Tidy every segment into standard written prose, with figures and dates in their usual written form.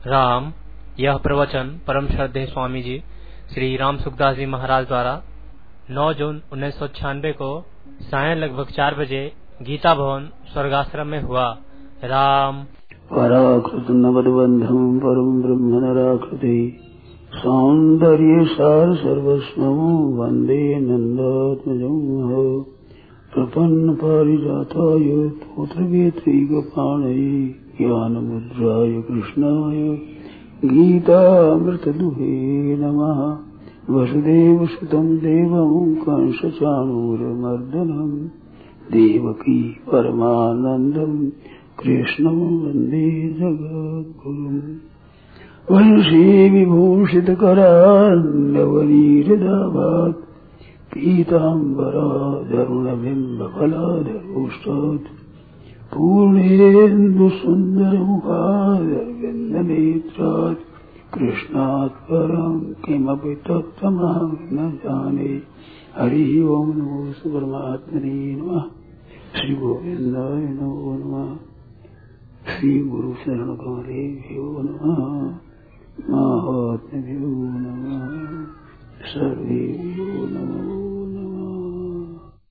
राम। यह प्रवचन परम श्रद्धेय स्वामी जी श्री राम सुखदास जी महाराज द्वारा 9 जून 1996 को सायं लगभग 4 बजे गीता भवन स्वर्गाश्रम में हुआ। राम। पराकृत नवद्बंधम परम ब्रह्म नराकृति सौंदर्य सार सर्वस्वं वंदे नंदात्मजं प्रपन्न पारिजाताय पुत्रवेत्रैकपाणये ज्ञानमुद्राय कृष्णाय गीतामृतदुहे नमः। वसुदेवसुतं देवं कंसचाणूरमर्दनं देवकी परमानन्दं कृष्णं वन्दे जगद्गुरुम्। वंशी विभूषितकरान्नवनीरदाभात् पीताम्बराधरुणबिम्बफलाधरोष्टात् पूर्णेन्दुसुन्दरमुखादरविन्दनेत्रात् कृष्णात् परं किमपि तत्त्वमहं न जाने। हरि ओं नमो परमात्मने नमः। श्री गोविंदाय नमो नमः। श्री गुरु शरण कमलेभ्यो नमः। महात्म्यो नमः। सर्वेभ्यो नमो नमः।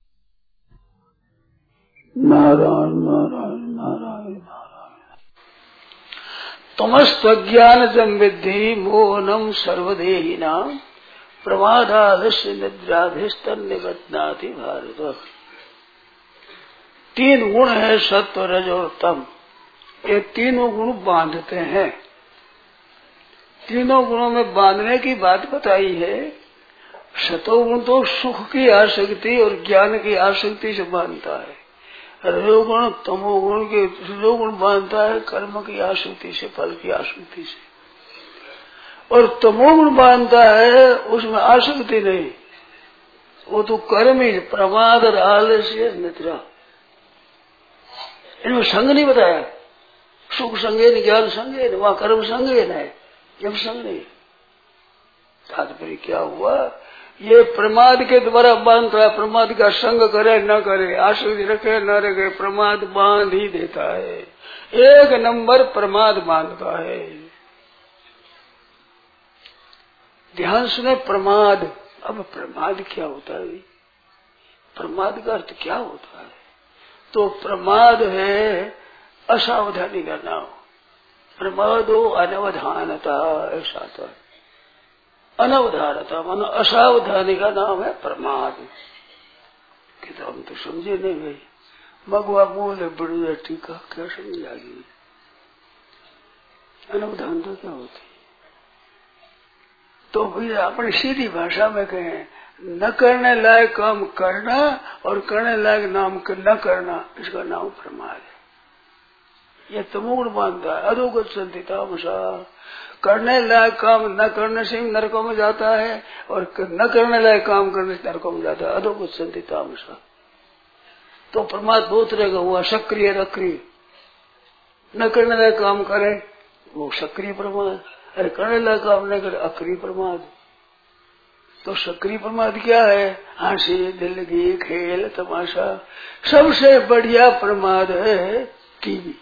नारायण नारायण नारायण नारायण। तमस्त्वज्ञान संविद्धि मोहनम सर्वदेहिनां प्रमादालस्य निद्राधिस्तन्निबध्नाति भारत। 3 गुण है सत्व रज और तम। ये तीनों गुण बांधते हैं। तीनों गुणों में बांधने की बात बताई है। सतोगुण तो सुख की आसक्ति और ज्ञान की आसक्ति से बांधता है। रजोगुण तमोगुण के रजोगुण बांधता है कर्म की आसक्ति से, फल की आसक्ति से। और तमोगुण बांधता है उसमें आसक्ति नहीं, वो तो कर्म ही प्रमाद आलस्य निद्रा। इनमें संग नहीं बताया। सुख संगेन ज्ञान संगेन, वहां कर्म संगेन है, जब संग नहीं। तात्पर्य क्या हुआ? ये प्रमाद के द्वारा बांधता है। प्रमाद का संग करे न करे, आसक्ति रखे न रखे, प्रमाद बांध ही देता है। 1 नंबर प्रमाद बांधता है। ध्यान सुने, प्रमाद। अब प्रमाद क्या होता है? प्रमाद का अर्थ क्या होता है? तो प्रमाद है असावधानी का नाम। प्रमादो अनवधानता, ऐसा था। अनवधानता मानो असावधानी का नाम है प्रमाद। कि तो हम तो समझे नहीं भाई। मगवा बोले बड़ी टीका क्या समझ आ गई? अनवधानता क्या होती? तो भैया अपनी सीधी भाषा में कहें, न करने लायक काम करना और करने लायक नाम न करना, इसका नाम प्रमाद है। ये तमोगुण बांधता है। अधोगत संतितामसा, करने लायक काम न करने से नरकों में जाता है और न करने लायक काम करने से नरकों में जाता है। अधोगत संतितामसा। तो प्रमाद बहुत रहेगा। हुआ सक्रिय अक्रिय। न करने लायक काम करे वो सक्रिय प्रमाद, अरे करने लायक काम नहीं करे अक्रिय प्रमाद। तो सक्रिय प्रमाद क्या है? हंसी दिलगी खेल तमाशा। सबसे बढ़िया प्रमाद है टीबी।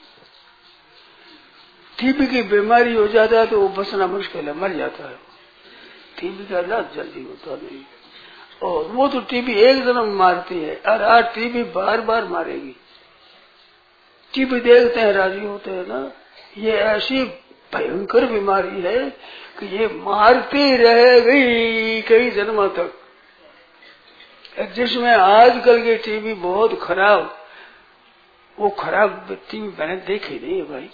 टीबी की बीमारी हो जाता है तो वो बचना मुश्किल है, मर जाता है। टीबी का इलाज जल्दी होता नहीं। और वो तो टीबी एक जन्म मारती है और आज टीबी बार बार मारेगी। टीबी देखते हैं राजी होते हैं ना। ये ऐसी भयंकर बीमारी है कि ये मारती रहेगी कई जन्मों तक। जिसमें आजकल की टीबी बहुत खराब, वो खराब टीबी मैंने देखी नहीं है भाई।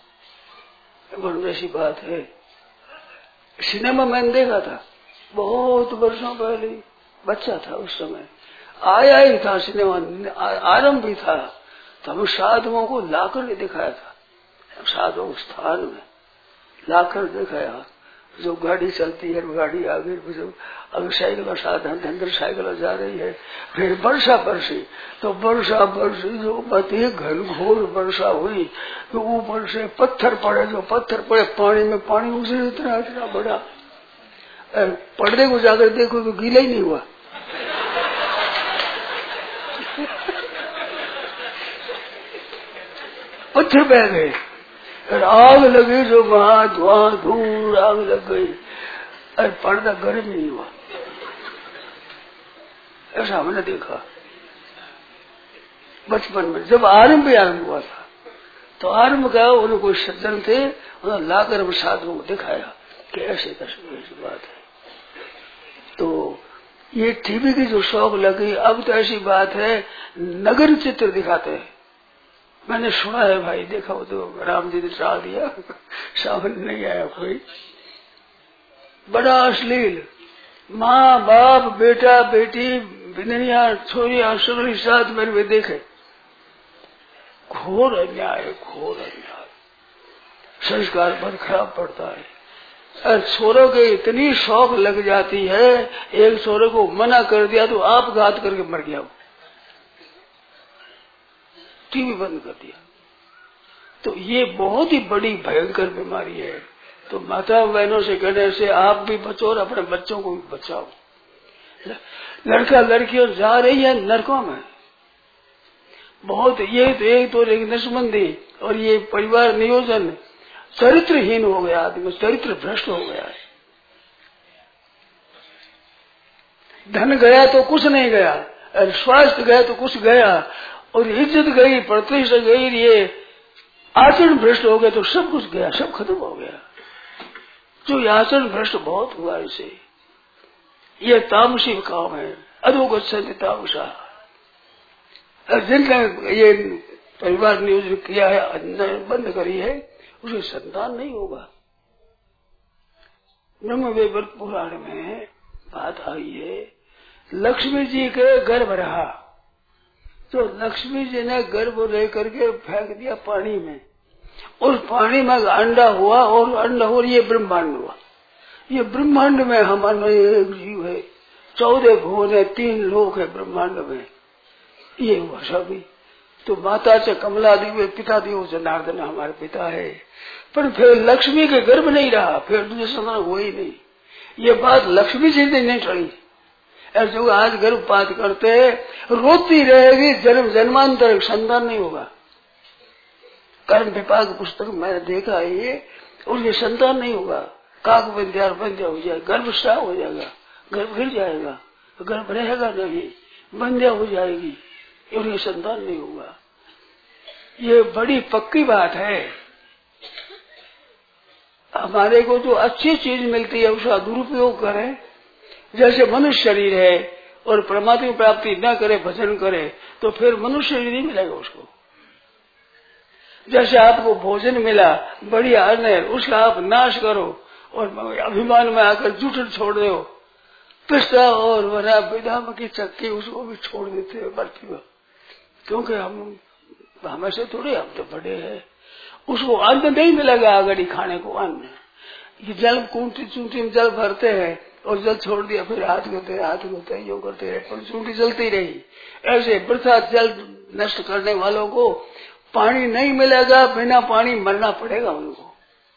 वैसी बात है। सिनेमा मैंने देखा था बहुत वर्षों पहले, बच्चा था उस समय। आया ही था सिनेमा, आरंभ भी था। तो हम साधुओं को लाकर के दिखाया था। साधुओं स्थान में लाकर दिखाया। जो गाड़ी चलती है गाड़ी आगे, अगर साइकिल का साधन अंदर साइकिल जा रही है। फिर वर्षा बरसी तो वर्षा बरसी, जो बती घनघोर वर्षा हुई तो ऊपर से पत्थर पड़े। जो पत्थर पड़े पानी में, पानी उसे इतना इतना बड़ा। पर्दे को जाकर देखो तो गीला ही नहीं हुआ। पत्थर बह गए। और आग लगी जो वहां धुआं धूल आग लग गई, और पर्दा गर्म नहीं हुआ। ऐसा हमने देखा बचपन में, जब आरंभ हुआ था। तो आरंभ का उन्होंने कोई सज्जन थे, उन्होंने लाकर हम साधुओं को दिखाया कि ऐसे ऐसी बात है। तो ये टीवी की जो शौक लगी, अब तो ऐसी बात है नगर चित्र दिखाते हैं। मैंने सुना है भाई, देखा वो तो राम जी ने टाल दिया, सामने नहीं आया कोई। बड़ा अश्लील, माँ बाप बेटा बेटी बिनरिया छोरिया सगली साथ मेरे में देखे, घोर अन्याय, घोर अन्याय। संस्कार बहुत खराब पड़ता है। और छोरों के इतनी शौक लग जाती है, एक छोरे को मना कर दिया तो आप घात करके मर गया, वो टीवी बंद कर दिया। तो ये बहुत ही बड़ी भयंकर बीमारी है। तो माता बहनों से कहने से आप भी बचो और अपने बच्चों को भी बचाओ। लड़का लड़कियों जा रही है नरकों में बहुत। ये तो एक नशबंदी और ये परिवार नियोजन चरित्रहीन हो गया, आदमी चरित्र भ्रष्ट हो गया है। धन गया तो कुछ नहीं गया, और स्वास्थ्य गया तो कुछ गया, और इज्जत गई, प्रतिष्ठा गई, ये आचरण भ्रष्ट हो गया तो सब कुछ गया, सब खत्म हो गया। जो आचरण भ्रष्ट बहुत हुआ इसे, ये तामसी काम है, अधोगच्छति तामसा। जिनने ये परिवार नियोजन किया है, बंद करी है, उसे संतान नहीं होगा। ब्रह्म वैवर्त पुराण में बात आई है, लक्ष्मी जी के गर्भ रहा, तो लक्ष्मी जी ने गर्भ लेकर के फेंक दिया पानी में, उस पानी में अंडा हुआ, और अंडा हो ये ब्रह्मांड हुआ। ये ब्रह्मांड में हमारा एक जीव है, 14 भुवन है, 3 लोक है ब्रह्मांड में, ये हुआ सभी। तो माता से कमला देवी, पिता देव जनार्दन हमारे पिता है। पर फिर लक्ष्मी के गर्भ नहीं रहा, फिर दूसरे संतान हुआ ही नहीं। ये बात लक्ष्मी जी ने नहीं चढ़ी। और जो आज गर्भपात करते रोती रहेगी, जन्म जन्मांतर संतान नहीं होगा। कर्म विभाग पुस्तक मैंने देखा है ये, और ये संतान नहीं होगा। काक बंध्या हो जाएगा, गर्भ स्राव हो जाएगा, गर्भ गिर जाएगा, गर्भ रहेगा नहीं, बंध्या हो जाएगी, और ये संतान नहीं होगा। ये बड़ी पक्की बात है। हमारे को जो अच्छी चीज मिलती है उसका दुरुपयोग करें। जैसे मनुष्य शरीर है और परमात्मा की प्राप्ति न करे, भजन करे, तो फिर मनुष्य शरीर नहीं मिलेगा उसको। जैसे आपको भोजन मिला, बढ़िया अन्न है, उसका आप नाश करो और अभिमान में आकर जूठन छोड़ दो, पिस्ता और वरा बेदाम की चक्की उसको भी छोड़ देते हैं बर्फी में, क्योंकि हम हमेशा थोड़े, हम तो बड़े हैं। उसको अन्न नहीं मिलेगा अगर खाने को अन्न। ये जल कूंटी चूंटी में जल भरते हैं और जल छोड़ दिया, फिर हाथ धोते योग करते रहे, पर चूंटी जलती रही। ऐसे वृथा जल नष्ट करने वालों को पानी नहीं मिलेगा, बिना पानी मरना पड़ेगा उनको।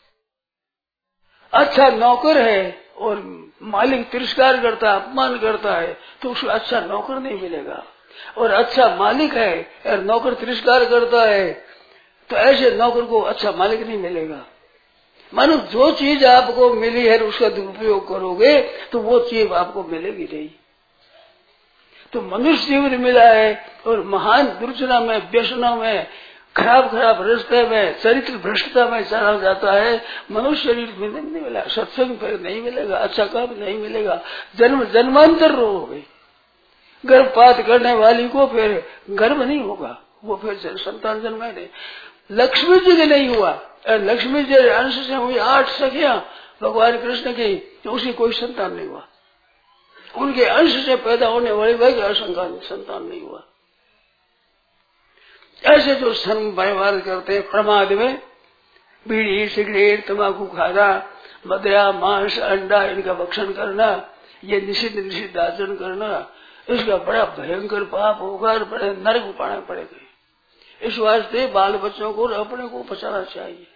अच्छा नौकर है और मालिक तिरस्कार करता है, अपमान करता है, तो उसको अच्छा नौकर नहीं मिलेगा। और अच्छा मालिक है और नौकर तिरस्कार करता है, तो ऐसे नौकर को अच्छा मालिक नहीं मिलेगा। मानो जो चीज आपको मिली है उसका दुरुपयोग करोगे तो वो चीज आपको मिलेगी नहीं। तो मनुष्य जीवन मिला है और महान दुर्जना में, व्यसनों में, खराब खराब रास्ते में, चरित्र भ्रष्टता में चला जाता है। मनुष्य शरीर में नहीं मिला, सत्संग फिर नहीं मिलेगा, अच्छा काम नहीं मिलेगा, जन्म जन्मांतर रहोगे। गर्भपात करने वाली को फिर गर्भ नहीं होगा, वो फिर संतान जन्मे नहीं। लक्ष्मी जी के नहीं हुआ, लक्ष्मी जी अंश से हुई 8 सखियां भगवान कृष्ण की, तो उसी कोई संतान नहीं हुआ। उनके अंश से पैदा होने वाली वही संतान नहीं हुआ। ऐसे जो धर्म व्यवहार करते हैं प्रमाद में, बीड़ी सिगरेट तंबाकू खाना, मदिरा मांस अंडा इनका भक्षण करना, ये निषिद्ध आचरण करना, इसका बड़ा भयंकर पाप होगा और बड़े नरक पाने पड़ेगा। इस वास्ते बाल बच्चों को अपने को बचाना चाहिए।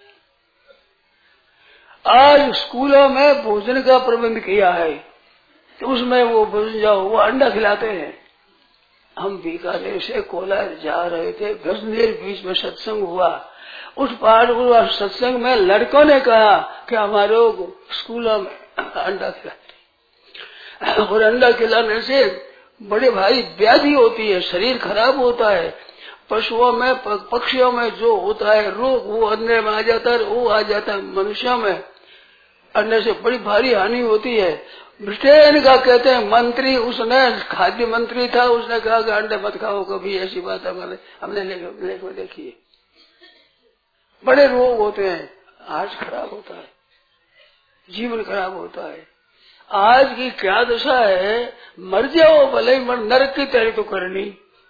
आज स्कूलों में भोजन का प्रबंध किया है, तो उसमें वो भोजन जाओ, वो अंडा खिलाते हैं, हम बीकानेर से कोलार जा रहे थे, गजनेर बीच में सत्संग हुआ। उस पहाड़ सत्संग में लड़कों ने कहा कि हमारे स्कूलों में अंडा खिलाते, और अंडा खिलाने से बड़े भारी व्याधि होती है, शरीर खराब होता है। पशुओं में पक्षियों में जो होता है रोग वो अंडे में आ जाता है, वो आ जाता है मनुष्यों में। अंडे से बड़ी भारी हानि होती है। ब्रिटेन का कहते हैं मंत्री, उसने खाद्य मंत्री था, उसने कहा कि अंडे मत खाओ कभी, ऐसी बात हमने लेख में देखी है। बड़े रोग होते हैं, आज खराब होता है, जीवन खराब होता है। आज की क्या दशा है, मर जाओ भले ही, नरक की तैयारी तो करनी,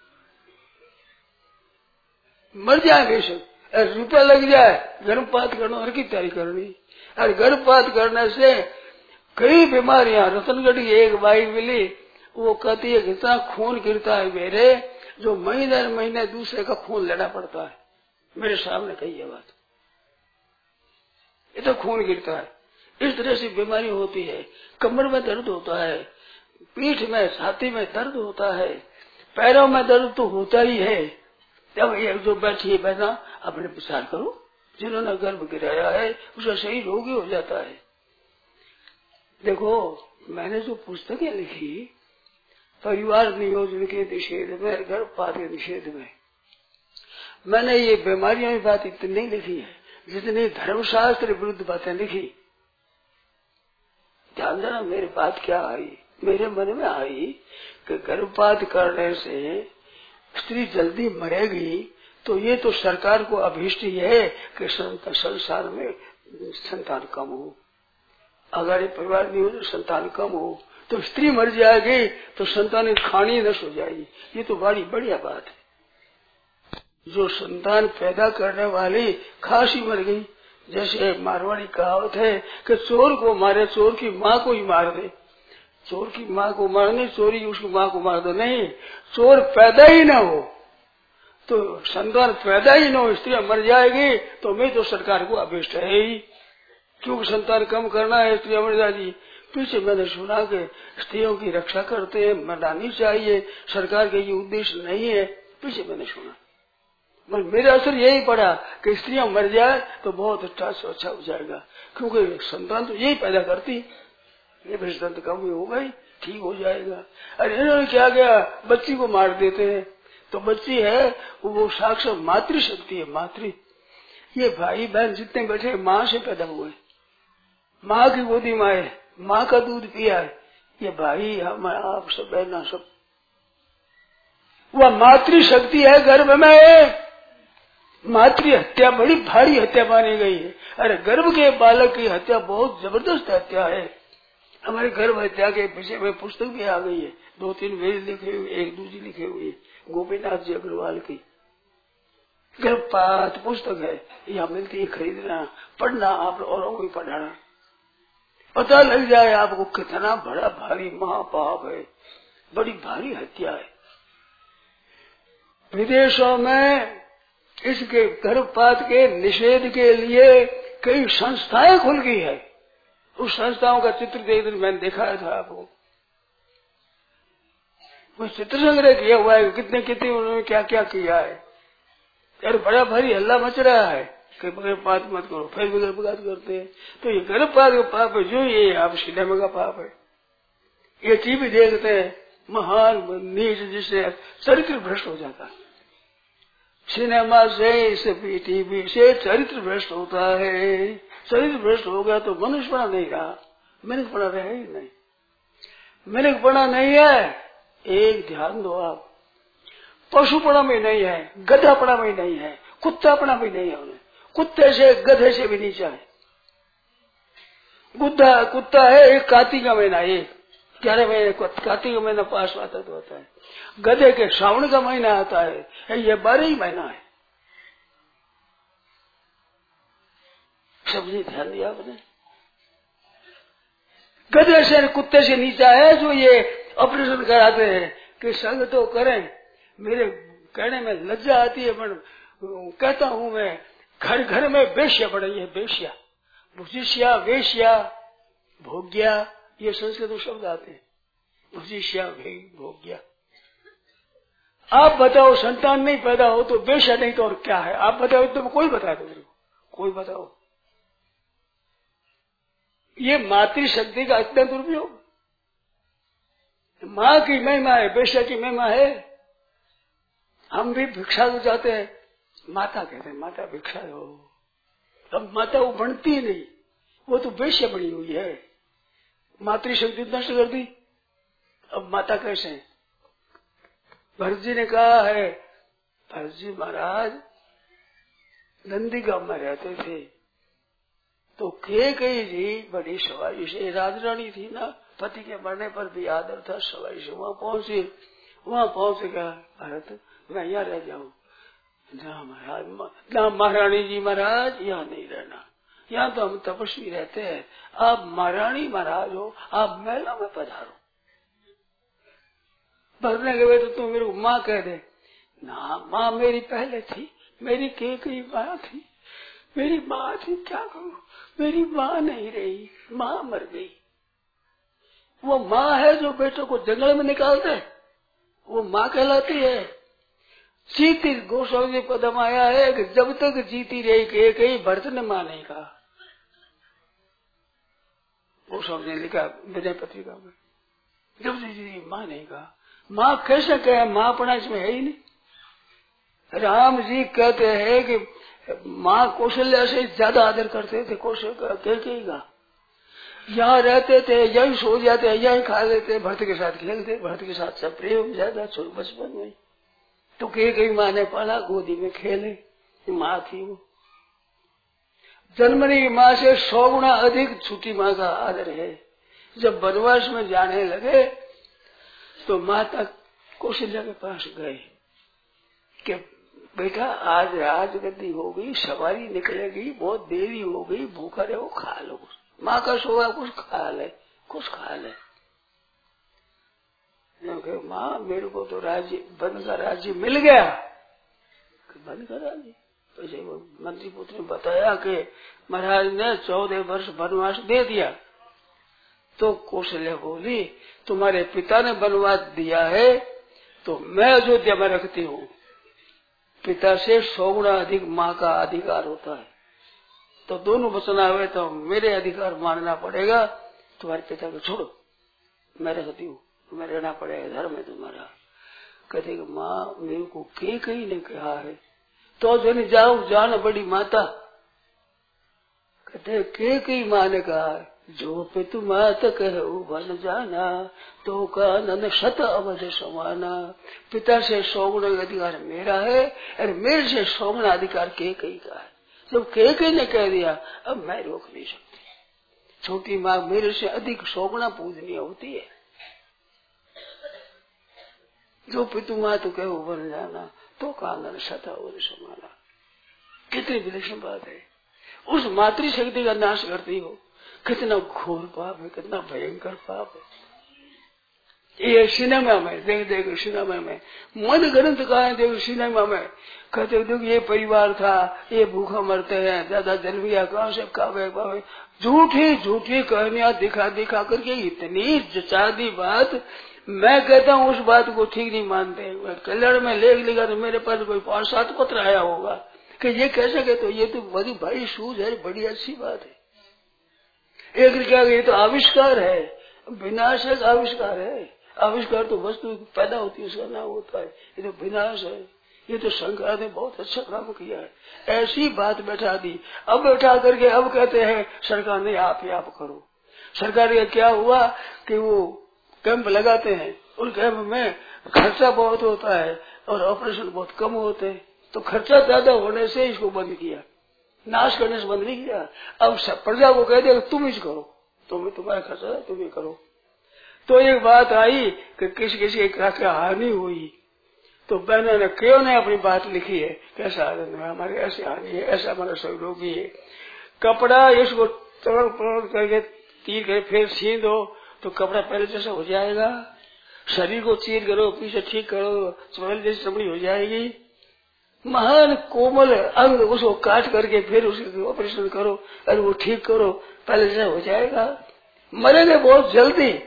मर जाए बेशक, रुपया लग जाए, गर्भपात करना, नरक की तैयारी करनी। और गर्भपात करने से कई बीमारियां, रतनगढ़ की एक बाई मिली, वो कहती है इतना खून गिरता है मेरे, जो महीने महीने दूसरे का खून लेना पड़ता है। मेरे सामने कही है बात, ये तो खून गिरता है। इस तरह से बीमारी होती है। कमर में दर्द होता है, पीठ में छाती में दर्द होता है, पैरों में दर्द तो होता ही है। तब ये जो बैठी है बहना, अपने विचार करो, जिन्होंने गर्भ गिराया है उसका शरीर रोगी हो जाता है। देखो मैंने जो पुस्तकें लिखी परिवार नियोजन के निषेध में, गर्भपात के निषेध में, मैंने ये बीमारियों की बात इतनी नहीं लिखी है जितनी धर्मशास्त्र विरुद्ध बातें लिखी। ध्यान देना, मेरी बात क्या आई, मेरे मन में आई कि गर्भपात करने से स्त्री जल्दी मरेगी, तो ये तो सरकार को अभीष्ट ही है कि संसार में संतान कम हो। अगर ये परिवार नहीं हो तो संतान कम हो, तो स्त्री मर जाएगी तो संतान खानी नष्ट हो जाएगी। ये तो बड़ी बढ़िया बात है। जो संतान पैदा करने वाली खासी मर गई, जैसे मारवाड़ी कहावत है कि चोर को मारे, चोर की माँ को ही मार दे। चोर की माँ को मारने, चोरी उसकी माँ को मार दो, नहीं, चोर पैदा ही ना हो तो संतान पैदा ही न हो, स्त्रियां मर जाएगी, तो मैं तो सरकार को अभिष्ट है ही, क्योंकि संतान कम करना है, स्त्रियां मर जाएगी। पीछे मैंने सुना कि स्त्रियों की रक्षा करते हैं, मरना चाहिए, सरकार के ये उद्देश्य नहीं है, पीछे मैंने सुना। पर मेरा असर यही पड़ा कि स्त्रियां मर जाए तो बहुत अच्छा हो जाएगा, क्योंकि संतान तो यही पैदा करती, ये भी संतान कम हो गई, ठीक हो जाएगा। अरे इन्होंने क्या किया, बच्ची को मार देते हैं, तो बच्ची है वो साक्षात मातृशक्ति है, मातृ। ये भाई बहन जितने बैठे माँ से पैदा हुए, माँ की गोदी माँ है, माँ का दूध पिया है, ये भाई हम आप सब बहना सब, वह मातृशक्ति है गर्भ में। मातृ हत्या बड़ी भारी हत्या मानी गई है। अरे गर्भ के बालक की हत्या बहुत जबरदस्त हत्या है। हमारे गर्भ हत्या के विषय में पुस्तक भी आ गई है, 2-3 वेद लिखे हुए, एक दूसरी लिखे हुए, गोपीनाथ जी अग्रवाल की गर्भपात पुस्तक है, यहाँ मिलती है, खरीदना, पढ़ना, आप औरों को भी पढ़ाना, पता लग जाए आपको कितना बड़ा भारी महापाप है, बड़ी भारी हत्या है। विदेशों में इसके गर्भपात के निषेध के लिए कई संस्थाएं खुल गई है। उस संस्थाओं का चित्र देख मैंने दिखाया था आपको, वो चित्र संग्रह किया हुआ है, कितने कितने उन्होंने क्या क्या किया है। यार बड़ा भारी हल्ला मच रहा है कि गर्भपात मत करो, फिर भी गर्भपात करते हैं। तो ये गर्भपात का पाप है, जो ये आप सिनेमा का पाप है, ये टीवी देखते हैं, महान नीच, जिससे चरित्र भ्रष्ट हो जाता है। सिनेमा से टीवी से चरित्र भ्रष्ट होता है। चरित्र भ्रष्ट हो गया तो मनुष्यपना नहीं रहा, मेहनतपना रहा ही नहीं, मेहनतपना नहीं है। एक ध्यान दो आप, पशुपना में नहीं है, गधापना में नहीं है, कुत्तापना भी नहीं है उन्हें। कुत्ते से गधे से भी नीचा है। कुत्ता है एक कार्तिक का महीना, एक 11 महीने कार्तिक का महीना पास आता तो होता है। गधे के श्रावण का महीना आता है, ये 12 ही महीना है। समझे, ध्यान दिया आपने? गधे से कुत्ते से नीचा है जो ये ऑपरेशन कराते हैं कि संग तो करें। मेरे कहने में लज्जा आती है, पर कहता हूं मैं, घर घर में वेश्या बढ़ी है, वेश्या, भुजिष्या, वेश्या, भोग्या, ये संस्कृत शब्द आते हैं, भुजिष्या, भोग्या। आप बताओ संतान नहीं पैदा हो तो बेशा नहीं तो और क्या है? आप बताओ, तुम कोई बता दो मेरे को, कोई बताओ। ये मातृशक्ति का इतना दुरुपयोग। माँ की महिमा है, बेशा की महिमा है। हम भी भिक्षा तो जाते हैं, माता कहते हैं माता भिक्षा दो। अब माता वो बनती ही नहीं, वो तो बेशा बनी हुई है। मातृशक्ति नष्ट कर दी, अब माता कैसे है? भरत जी ने कहा है, भरत जी महाराज नंदीगांव में रहते थे तो कैकेयी जी बड़ी सवाई से, राजरानी थी ना, पति के मरने पर भी आदर था, सवाई से वहां पहुंचे कहा भरत मैं यहाँ रह जाऊं। ना महाराज, ना महारानी जी महाराज यहाँ नहीं रहना, यहाँ तो हम तपस्वी रहते हैं, आप महारानी महाराज हो, आप महलों में पधारो। भरने के बेटे तुम मेरे को माँ कह दे ना, माँ मेरी पहले थी, मेरी कैकेयी माँ थी, मेरी माँ थी, क्या करूं, मेरी माँ नहीं रही, माँ मर गई। वो माँ है जो बेटों को जंगल में निकालते है, वो माँ कहलाती है। जीती गोस्वामी जी पदम आया है कि जब तक जीती रही कैकेयी, भरत ने माँ नहीं कहा। गोस्वामी ने लिखा विजय पत्रिका में, जब जीती माँ नहीं कहा। माँ कैसे कहे, माँ अपना इसमें है ही नहीं। राम जी कहते हैं कि माँ कौशल्या से ज्यादा आदर करते थे कैकेयी का। यहाँ रहते थे, यही सो जाते, यही खा लेते, भरत के साथ खेलते, भरत के साथ सब प्रेम ज्यादा छोटे बचपन में। तो कैकेयी माँ ने पाला, गोदी में खेले, माँ थी वो। जन्मनी माँ से 100 गुना अधिक छुट्टी माँ का आदर है। जब वनवास में जाने लगे तो माता कौशल्या के पास गए कि बेटा आज राजगद्दी हो गई, सवारी निकलेगी, बहुत देरी हो गई, भूखा रहो, खा लो। माँ का सोया कुछ खा ले, कुछ खा ले। माँ मेरे को तो राज्य, वन का राज्य मिल गया। वन का राज्य? तो वो मंत्री पुत्र ने बताया कि महाराज ने 14 वर्ष वनवास दे दिया। तो कौशल्या बोली तुम्हारे पिता ने वनवास दिया है तो मैं अयोध्या में रखती हूँ। पिता से 100 गुना अधिक माँ का अधिकार होता है, तो दोनों वचन आवे तो मेरे अधिकार मानना पड़ेगा। तुम्हारे पिता को छोड़ो, मैं रखती हूँ, तुम्हें रहना पड़ेगा, धर्म है तुम्हारा। कहते कि माँ मेरे को कैकेयी ने कहा है तो जन जाओ, जान बड़ी माता। कहते कैकेयी माँ ने कहा है, जो पितु मात कहो वन जाना, तो कानन शत अवध समाना। पिता से 100 गुना अधिकार मेरा है और मेरे से 100 गुना अधिकार कैकेयी का है। जब कैकेयी ने कह दिया अब मैं रोक नहीं सकती। छोटी माँ मेरे से अधिक 100 गुना पूजनीय होती है। जो पितु मात कहो वन जाना, तो कानन शत अवध समाना। कितनी विलक्षण बात है। उस मातृशक्ति का नाश करती हो, कितना घोर पाप है, कितना भयंकर पाप है। ये सिनेमा में देख सिनेमा में मन ग्रंथ का है, देखो सिनेमा में कहते देखो ये परिवार था, ये भूखा मरते हैं, ज्यादा जल गया, कहाँ से कावे पावे, झूठी झूठी कहानियां दिखा दिखा करके इतनी जचा दी बात। मैं कहता हूँ उस बात को ठीक नहीं मानते। कल्याण में लेख लिखा तो मेरे पास कोई 5-7 पत्र आया होगा कि ये कैसे कहते, ये तो बड़ी भारी सूझ है, बड़ी अच्छी बात है। एक क्या ये तो आविष्कार है, विनाश है, आविष्कार है। आविष्कार तो वस्तु पैदा होती है, उसका नाम होता है, ये तो विनाश है। ये तो शंकर ने बहुत अच्छा काम किया है। ऐसी बात बैठा दी, अब बैठा करके अब कहते हैं सरकार ने आप ही आप करो। सरकार का क्या हुआ कि वो कैंप लगाते हैं, उन कैंप में खर्चा बहुत होता है और ऑपरेशन बहुत कम होते हैं, तो खर्चा ज्यादा होने से इसको बंद किया, नाश करने से बंद नहीं किया। अब प्रजा को कह दिया तुम ही करो, तुम्हारा खर्चा है, तुम ही करो। तो एक बात आई कि किसी किसी की हानि हुई, तो बहनों ने क्यों ने अपनी बात लिखी है, कैसा हमारे ऐसी हानि है, ऐसा हमारा सहयोगी है। कपड़ा इसको तोड़ फोड़ करके तीर कर फिर सी दो तो कपड़ा पहले जैसा हो जाएगा। शरीर को चीर करो, पीछे ठीक करो, पहले जैसी चमड़ी हो जाएगी। महान कोमल अंग उसको काट करके फिर उसकी ऑपरेशन करो और वो ठीक करो, पहले जैसा हो जाएगा। मरेंगे बहुत जल्दी,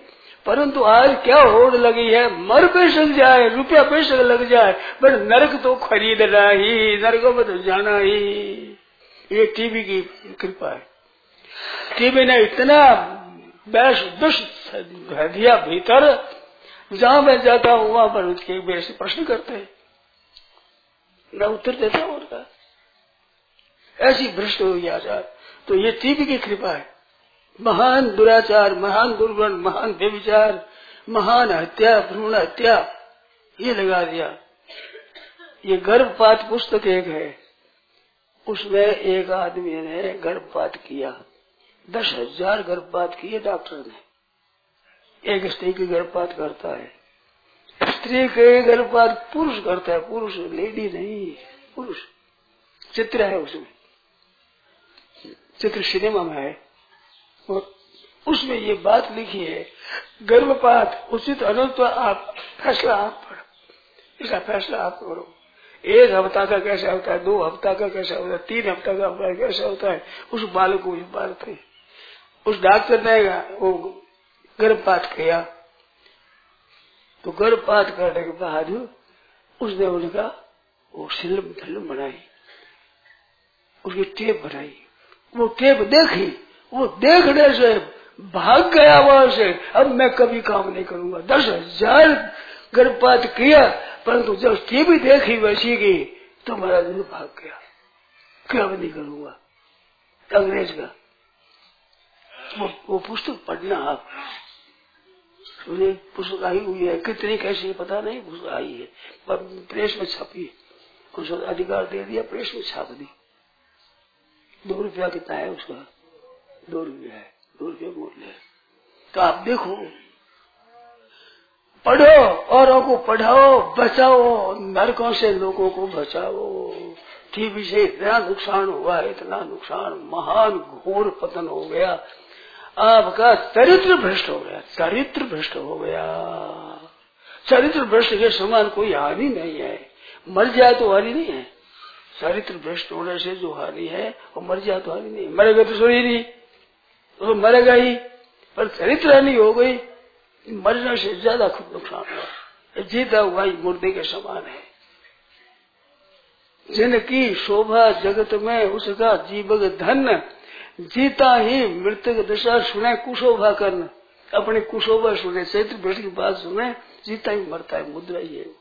परंतु आज क्या होड़ लगी है, मर बेशक जाए, रुपया बेशक लग जाए, पर नरक तो खरीदना ही, नरक में तो जाना ही। ये टीवी की कृपा है। टीवी ने इतना दुष् दिया भीतर, जहां मैं जाता हूं वहां पर उसके मेरे से प्रश्न करते हैं, मैं उत्तर देता हूं उनका। ऐसी भ्रष्ट हुई आचार। तो ये टीवी की कृपा है। महान दुराचार, महान दुर्गुण, महान व्यभिचार, महान हत्या, भ्रूण हत्या, ये लगा दिया। ये गर्भपात पुस्तक एक है, उसमें एक आदमी ने गर्भपात किया, 10,000 गर्भपात किए डॉक्टर ने। एक स्त्री की गर्भपात करता है, स्त्री के गर्भपात पुरुष करता है, पुरुष, लेडी नहीं, पुरुष। चित्र है उसमें, चित्र सिनेमा में है, और उसमें ये बात लिखी है, गर्भपात उचित अनुचित आप फैसला आप करो, इसका फैसला आप करो। 1 हफ्ता का कैसा होता है, 2 हफ्ता का कैसा होता है, 3 हफ्ता का कैसा होता है, उस बालक को पालते हैं। उस डॉक्टर ने वो गर्भपात किया, तो गर्भपात करने के बाद उसने उनका वो फिल्म बनाई, उसकी टेप बनाई। वो टेप देखी, वो देखने से भाग गया वहां से, अब मैं कभी काम नहीं करूंगा। 10,000 गर्भपात किया, परंतु जब टीवी देखी वैसी की, तो मेरा दिल भाग गया, क्या नहीं करूंगा। अंग्रेज का वो पुस्तक पढ़ना आप, पुस्तक आई हुई है, कितनी कैसी पता नहीं, पुस्तक आई है, पर प्रेस में छपी, उसको अधिकार दे दिया, प्रेस में छाप दी। 2 रुपया कितना है उसका, 2 रुपया है, 2 रुपया मूल्य है। तो आप देखो, पढ़ो, औरों को पढ़ाओ, बचाओ, नरकों से लोगों को बचाओ। टीवी से इतना नुकसान हुआ है, इतना नुकसान, महान घोर पतन हो गया, आपका चरित्र भ्रष्ट हो गया, चरित्र भ्रष्ट हो गया। चरित्र भ्रष्ट के समान कोई हानि नहीं है, मर जाए तो हानि नहीं है। चरित्र भ्रष्ट होने से जो हानि है, वो मर जाए तो हानि नहीं, मरेगा तो सही नहीं, तो मरेगा ही, पर चरित्र हानि हो गई, मरने से ज्यादा खुद नुकसान हुआ। जीता हुआ ही मुर्दे के समान है। जिनकी शोभा जगत में उसका जीवक धन, जीता ही मृतक दशा सुने कुशोभा करना, अपने कुशोभा सुने, चैत्र भ्रष्ट की बात सुने, जीता ही मरता है, मुद्रा ही है।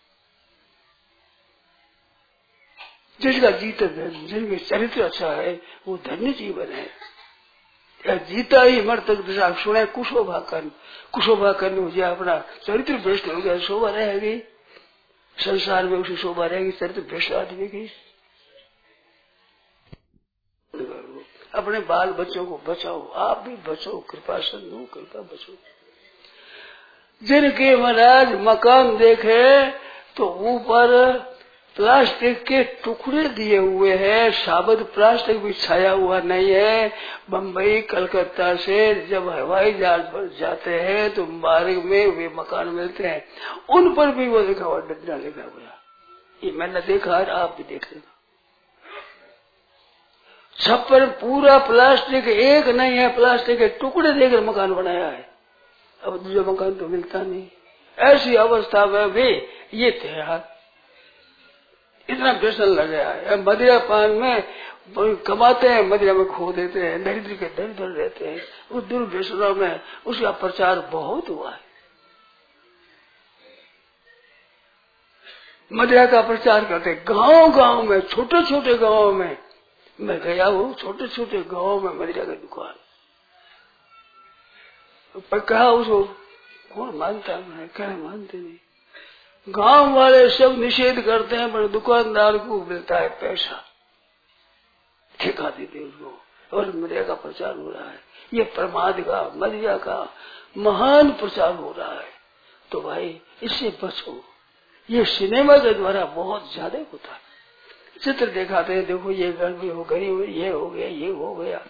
जिसका जीत धन, जिनके चरित्र अच्छा है, वो धन्य जीवन है। जीता ही मृतक दशा सुने कुशोभा करना, कुशोभा करने हो जाए, अपना चरित्र भ्रष्ट हो गया, शोभा रहेगी संसार में, उसी शोभा रहेगी चरित्र भ्रष्ट आदमी की। अपने बाल बच्चों को बचाओ, आप भी बचो, कृपा सिंधु कृपा बचो। जिनके महाराज मकान देखे तो ऊपर प्लास्टिक के टुकड़े दिए हुए हैं, साबुत प्लास्टिक भी छाया हुआ नहीं है। बम्बई कलकत्ता से जब हवाई जहाज पर जाते हैं तो मार्ग में वे मकान मिलते हैं, उन पर भी वो लिखा हुआ, डंडा लिखा हुआ। ये मैंने देखा है, आप भी देख लेना। छप्पर पूरा प्लास्टिक, एक नहीं है, प्लास्टिक के टुकड़े देकर मकान बनाया है। अब दूसरा मकान तो मिलता नहीं। ऐसी अवस्था में भी ये त्योहार इतना व्यसन लग गया है। मदिरा पान में कमाते हैं, मदिरा में खो देते हैं, दरिद्र के दरिद्र रहते हैं। उस दुर्व्यसनों में उसका प्रचार बहुत हुआ है। मदिरा का प्रचार करते गांव गांव में, छोटे छोटे गांव में। मैं गया हूँ, छोटे छोटे गांव में मदिरा की दुकान, पर कहा उसको कौन मानता है, क्या मानते नहीं। गांव वाले सब निषेध करते हैं, पर दुकानदार को मिलता है पैसा, ठेका देते उसको, और मदिरा का प्रचार हो रहा है। ये प्रमाद का, मदिरा का महान प्रचार हो रहा है। तो भाई इससे बचो। ये सिनेमा के द्वारा बहुत ज्यादा होता है। चित्र दिखाते हैं, देखो ये गर्मी हो गई, ये हो गया, ये हो गया।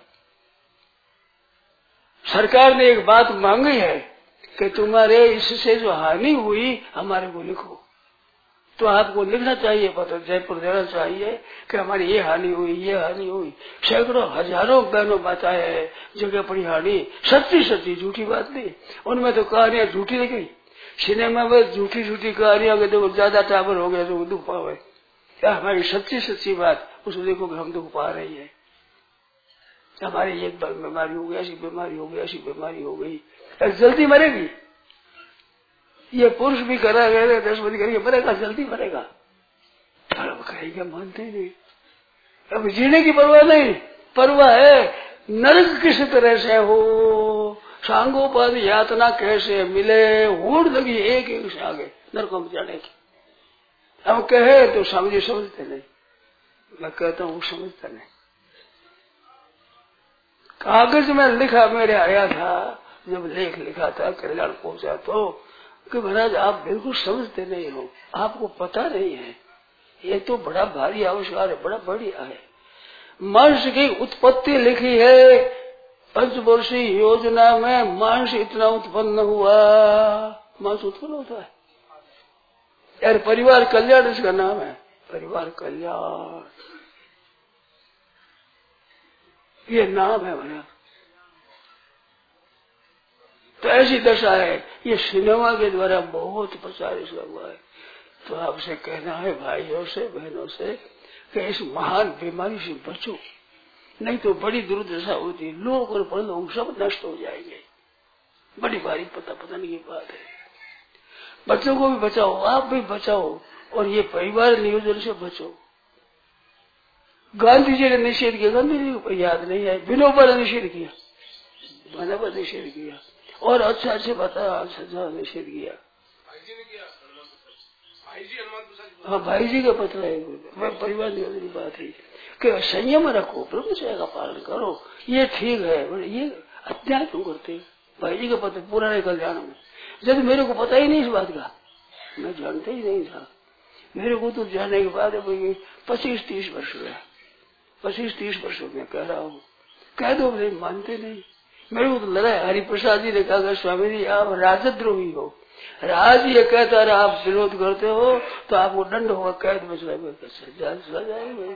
सरकार ने एक बात मांगी है कि तुम्हारे इससे जो हानि हुई हमारे को लिखो, तो आपको लिखना चाहिए, पत्र जयपुर देना चाहिए कि हमारी ये हानि हुई, ये हानि हुई। सैकड़ों हजारों बहनों बताया है जगह पड़ी हानि, सच्ची सच्ची, झूठी बात नहीं। उनमें तो कहानियां झूठी लिखी, सिनेमा में झूठी झूठी कहानियां के देखो ज्यादा टावर हो गया तो दुख पावे। क्या हमारी सच्ची सच्ची बात उसको देखो कि हम दुख पा रही है। हमारी एक बार बीमारी हो गई, ऐसी बीमारी हो गई, ऐसी बीमारी हो गई, जल्दी मरेगी। ये पुरुष भी करा गया 10 बजे करेंगे, मरेगा, जल्दी मरेगा। अब कहेंगे मानते नहीं, अब जीने की परवाह नहीं, परवाह है नरक किस तरह से हो, सांगोपाद यातना कैसे मिले, होड़ लगी एक एक से आगे नरकों में जाने की। अब कहे तो समझते नहीं, मैं कहता हूँ समझता नहीं। कागज में लिखा मेरे आया था, जब लेख लिखा था कल्याण पहुंचा तो कि महाराज आप बिल्कुल समझते नहीं हो, आपको पता नहीं है, ये तो बड़ा भारी आविष्कार है, बड़ा बढ़िया है। मांस की उत्पत्ति लिखी है, पंचवर्षीय योजना में मांस इतना उत्पन्न हुआ, मांस उत्पन्न होता है यार। परिवार कल्याण इसका नाम है, परिवार कल्याण ये नाम है मेरा। तो ऐसी दशा है, ये सिनेमा के द्वारा बहुत प्रचारित हुआ है। तो आपसे कहना है भाइयों से बहनों से कि इस महान बीमारी से बचो, नहीं तो बड़ी दुर्दशा होती है, लोग और परलोक सब नष्ट हो जाएंगे। बड़ी भारी पता नहीं की बात है। बच्चों को भी बचाओ, आप भी बचाओ, और ये परिवार नियोजन से बचो। गांधी जी ने निषेध किया, गांधी जी को याद नहीं है, विनोबा ने निषेध किया, विनोबा निषेध किया, और अच्छा बता निषेध किया। हाँ भाई जी का पत्र है, परिवार नियोजन की बात है कि संयम रखो, ब्रह्मचर्य का पालन करो, ये ठीक है। ये अत्याचार क्यों करते भाई जी का पत्र पूरा है कल्याण में। जब मेरे को पता ही नहीं इस बात का, मैं जानता ही नहीं था। मेरे को तो जानने के बाद 25-30 वर्ष हुआ, 25-30 वर्ष में कह रहा हूँ, कह दो भाई, मानते नहीं। मेरे को तो लगा हरिप्रसाद जी ने कहा स्वामी जी आप राजद्रोही हो, राज ये कहता रहा आप विरोध करते हो तो आपको दंड होगा, कैद में चला जाएगा।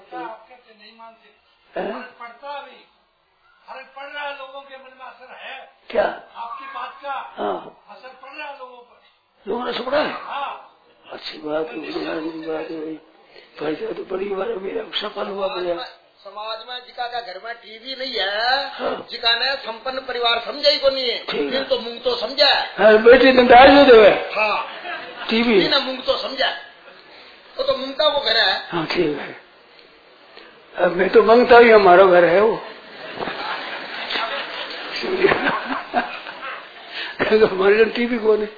पड़ रहा है, लोगों के मन में असर है क्या आपकी बात का? हाँ असर पड़ रहा है लोगों पर, लोगों ने सुना है। हाँ अच्छी बात है, बात है भाई, तो बड़ी बार मेरा सफल हुआ मेरा। समाज में जिका का घर में टीवी नहीं है, हाँ। जिका ने संपन्न परिवार समझा ही को नहीं है, फिर तो मूंग तो समझा है। हाँ, बेटी तुम डाल दो हाँ टीवी ना, मूंग तो समझा वो तो मूंगता वो घर है। हाँ ठीक है, अब मैं तो मांगता हूँ हमारा घर है वो हमारे टीवी कौन है?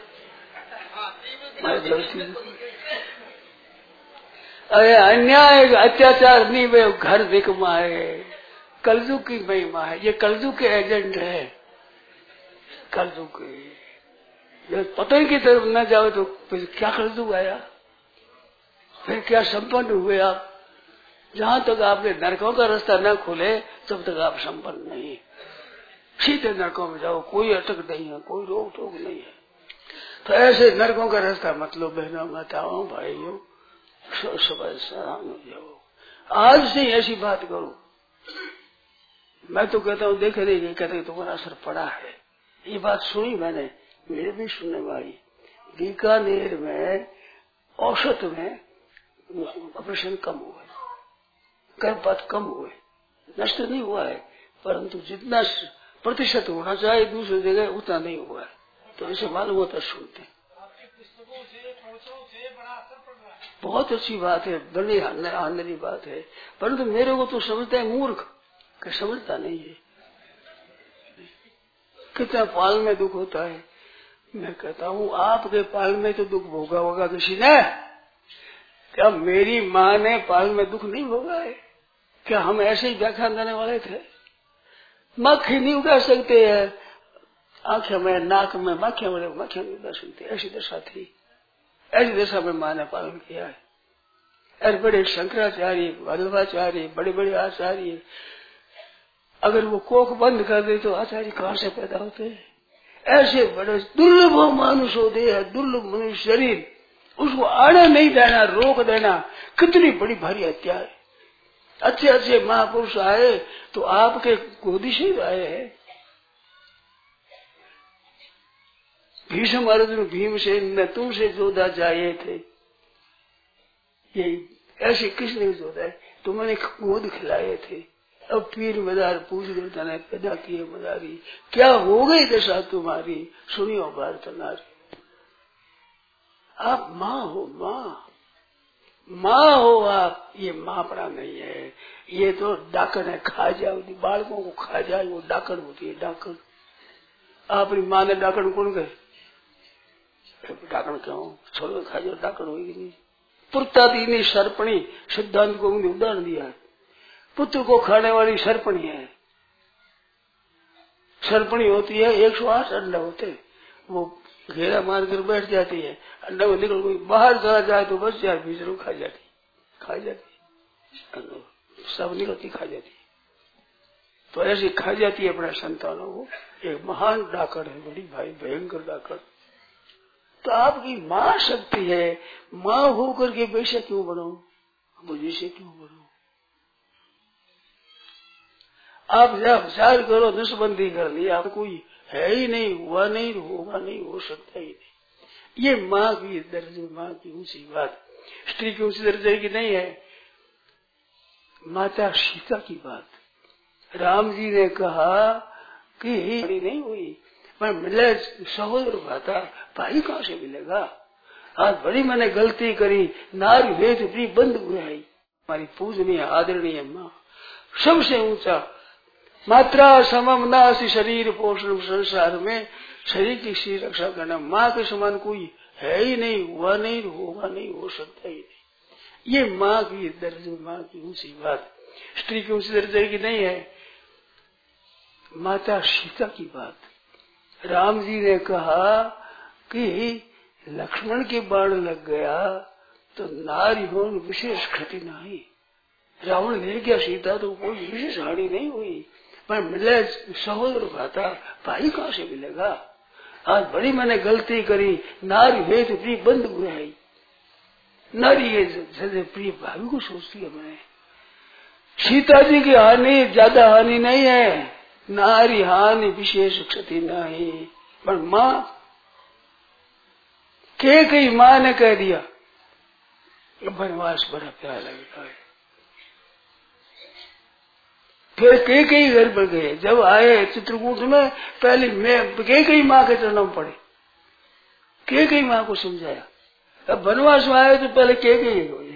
अरे अन्याय अत्याचार नहीं, वे घर दिखमा है, कलजुग की महिमा है, ये कलजुग के एजेंट है। कलजुग के पता ही की तरफ न जाओ तो फिर क्या कलजुग आया, फिर क्या संपन्न हुए आप। जहां तक आपके नरकों का रास्ता न खुले तब तक आप संपन्न नहीं। सीधे नरकों में जाओ, कोई अटक नहीं है, कोई रोक टोक नहीं है। तो ऐसे नरकों का रास्ता मतलब बहनों माताओं भाइयों जाओ। आज से ऐसी बात करो। मैं तो कहता हूँ देखे नहीं, कहते तुम्हारा असर पड़ा है। ये बात सुनी मैंने, मेरे भी सुनने वाली। बीकानेर में औसत में ऑपरेशन कम हुए, गर्भपात कम हुए, नष्ट नहीं हुआ है, परंतु जितना प्रतिशत होना चाहिए दूसरी जगह उतना नहीं हुआ है। तो इसे मालूम होता सुनते बहुत अच्छी बात है, बड़ी आनंदी बात है, परंतु मेरे को तो समझता है मूर्ख कि समझता नहीं है कितना पाल में दुख होता है। मैं कहता हूँ आपके पाल में तो दुख भोगा होगा किसी ने, क्या मेरी माँ ने पाल में दुख नहीं भोगा है? क्या हम ऐसे ही व्याख्यान देने वाले थे? मक्खी नहीं उड़ा सकते हैं, आंखें में नाक में मक्खियां नहीं उड़ा सकते, ऐसी दशा थी। ऐसी दशा में माँ ने पालन किया है। अरे बड़े शंकराचार्य वल्लभाचार्य बड़े बड़े आचार्य अगर वो कोख बंद कर दे तो आचार्य कहाँ से पैदा होते हैं? ऐसे बड़े दुर्लभ मानुष होते हैं, दुर्लभ मनुष्य शरीर उसको आने नहीं देना, रोक देना, कितनी बड़ी भारी हत्या है। अच्छे अच्छे महापुरुष आए तो आपके गोदी से आए हैं। भीष्म अर्जुन भीमसेन में तुमसे जोधा चाहिए थे, ये ऐसे किसने जोधा है? तुमने गोद खिलाए थे। अब पीर मदार पूछ देता ने पैदा किए मदारी, क्या हो गई दशा तुम्हारी, सुनियो भारत नारी। आप माँ हो, माँ हो आप। ये माँ पड़ा नहीं है, ये तो डाकन है, खा जाओ बालकों को, खा जाए वो डाकन होती है, डाकन। अपनी माँ ने डाकन कौन गए? डाकन क्यों? छोड़ो, खा जाओ, डाकन होगी नहीं। पुरतादी ने सर्पणी सिद्धांत को उदाहरण दिया है। पुत्र को खाने वाली सर्पणी है। सर्पणी होती है, 108 अंडा होते, वो घेरा मार कर बैठ जाती है, अंडा में निकल कोई बाहर चला जाए तो बच जाए, भीतर खा जाती सब निकलती खा जाती। तो ऐसी खा जाती है अपने संतानों को। एक महान डाकड़ है, बड़ी भाई भयंकर डाकड़। तो आपकी माँ शक्ति है, माँ होकर के वैसे क्यों बनो, मुझे से क्यों बनो? आप जब विचार करो, नसबंदी कर लिया, आप कोई है ही नहीं, हुआ नहीं, होगा नहीं, हो सकता ही नहीं। ये माँ की दर्जे, माँ की ऊंची बात, स्त्री की ऊंची दर्जे की नहीं है। माता सीता की बात, राम जी ने कहा कि नहीं हुई, मैं मिले सहोदर भाता, भाई कहाँ से मिलेगा? आज बड़ी मैंने गलती करी, नारी वेद प्री बंद बुराई। हमारी पूजनीय आदरणीय माँ सबसे ऊंचा, मात्रा समम नासी शरीर पोषण, संसार में शरीर की सी रक्षा करना, माँ के समान कोई है ही नहीं, हुआ नहीं, होगा नहीं, हो सकता ही नहीं। ये माँ की दर्जे, माँ की ऊंची बात, स्त्री की ऊंची दर्जे की नहीं है। माता सीता की बात, राम जी ने कहा कि लक्ष्मण के बाण लग गया तो नारी हो विशेष क्षति नहीं। रावण ले गया सीता तो कोई विशेष हानि नहीं हुई, पर मिले सहोदर भाता, भाई कहाँ से मिलेगा? आज बड़ी मैंने गलती करी, नारी वेद प्रिय बंद बुराई। नारी ये जैसे प्रिय भाभी को सोचती है। मैं सीता जी की हानि ज्यादा हानि नहीं है, नारी हानि विशेष क्षति नहीं। पर माँ के कई माँ ने कह दिया वनवास बड़ा प्यारा लगता है। फिर कई घर पर गए, जब आए चित्रकूट में, पहले मैं कई माँ के चरणों में पड़े, कई माँ को समझाया। अब वनवास में आए तो पहले कई हो,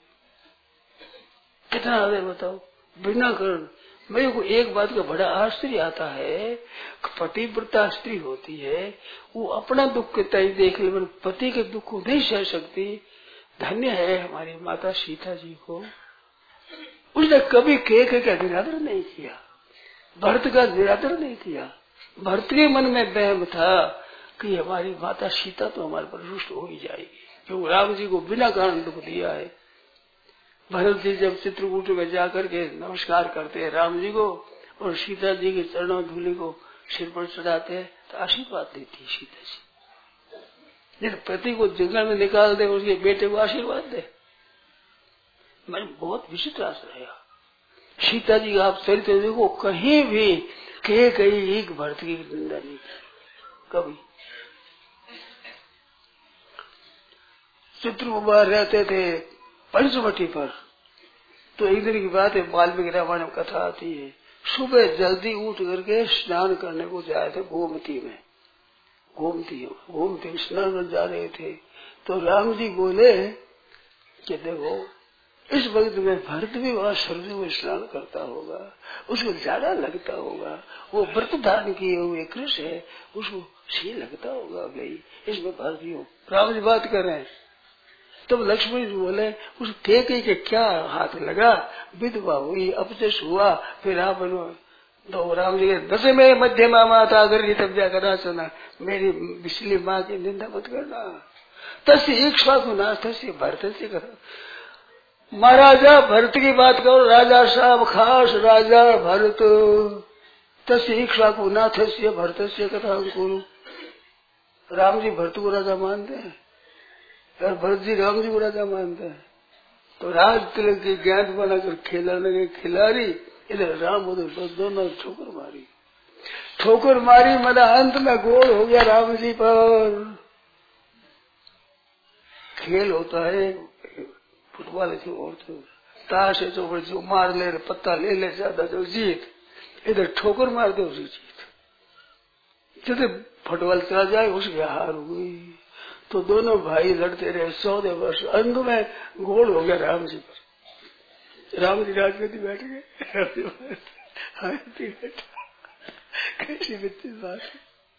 कितना आदर बताओ, बिना कारण। मेरे को एक बात का बड़ा आश्चर्य आता है, पतिव्रता स्त्री होती है, वो अपना दुख के तय देख ले, पति के दुख को नहीं सह सकती। धन्य है हमारी माता सीता जी को, उसने कभी का निरादर नहीं किया, भरत का निरादर नहीं किया। भरत के मन में वहम था कि हमारी माता सीता तो हमारे पर रुष्ट हो ही जाएगी, क्योंकि राम जी को बिना कारण दुख दिया है। भरत जी जब चित्रकूट में जाकर के नमस्कार करते हैं राम जी को, और सीता जी के चरणों धूलि को सिर पर चढ़ाते हैं, तो आशीर्वाद देती है सीता जी। जब पति को जंगल में निकाल दे, उसके बेटे को आशीर्वाद दे। मैंने बहुत विचित्र आश्चर्य। सीता जी का आप चरित्र देखो, कहीं भी कहीं एक भरत की निंदा नहीं की कभी। चित्रकूट रहते थे पंचवटी पर, तो एक दिन की बात है, वाल्मीकि रामायण में कथा आती है। सुबह जल्दी उठ करके स्नान करने को जाए थे गोमती में, गोमती स्नान कर जा रहे थे। तो राम जी बोले कि देखो इस वक्त में भरत भी वहां सरयू में स्नान करता होगा, उसको ज्यादा लगता होगा, वो व्रत धारण किए हुए कृष्ण है, उसको सही लगता होगा भाई, इसमें भरत भी हो। राम जी बात कर रहे हैं, तब लक्ष्मण जी बोले उस ठेके के क्या हाथ लगा, विधवा हुई, अपचस हुआ, फिर आप तो राम जी के दस में मध्य माता अगर तब जा करना सुना, मेरी पिछली माँ की निंदा मत करना। तस्य इक्ष्वा को ना तस्य भरत से करो, महाराजा भरत की बात करो, राजा साहब खास राजा भरत, तस्य इक्ष्वा को ना तस्य भरत से कथा करो। राम जी भरत को राजा मानते हैं, और भरत जी राम जी को राजा मानता है, तो राज तिलक की ज्ञान बनाकर खेला लगे खिलाड़ी, इधर राम उधर बस दोनों ठोकर मारी। ठोकर मारी मतलब अंत में गोल हो गया राम जी पर। खेल होता है फुटबॉल और तो ताश है, तो जो मार ले पत्ता ले ले ज्यादा जो जीत, इधर ठोकर मार दो उसी जीत। जैसे फुटबॉल चला जाए उसकी हार हुई। तो दोनों भाई लड़ते रहे 14 वर्ष। अंत में गोल हो गया राम जी पर। राम जी राजगद्दी बैठ गए। कैसी बच्ची बात है।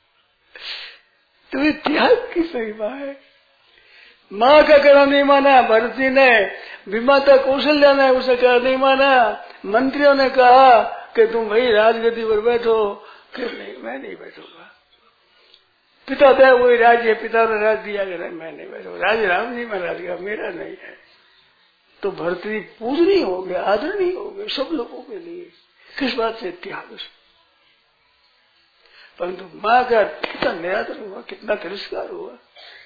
तो त्याग की सही बात है। माँ का कहना नहीं माना भरत जी ने, विमाता कौशल्या ने उसे कहना नहीं माना। मंत्रियों ने कहा कि तुम भाई राजगद्दी पर बैठो, फिर नहीं, मैं नहीं बैठूंगा। पिता था वही राज्य, पिता ने राज दिया, मैं नहीं बैठूंगा। राज राम जी महाराज का, मेरा नहीं है। तो भरत जी पूजनीय हो गया, आदरणीय हो गए सब लोगों के लिए। किस बात से? त्याग से। परंतु माँ का कितना निरादर हुआ, कितना तिरस्कार हुआ।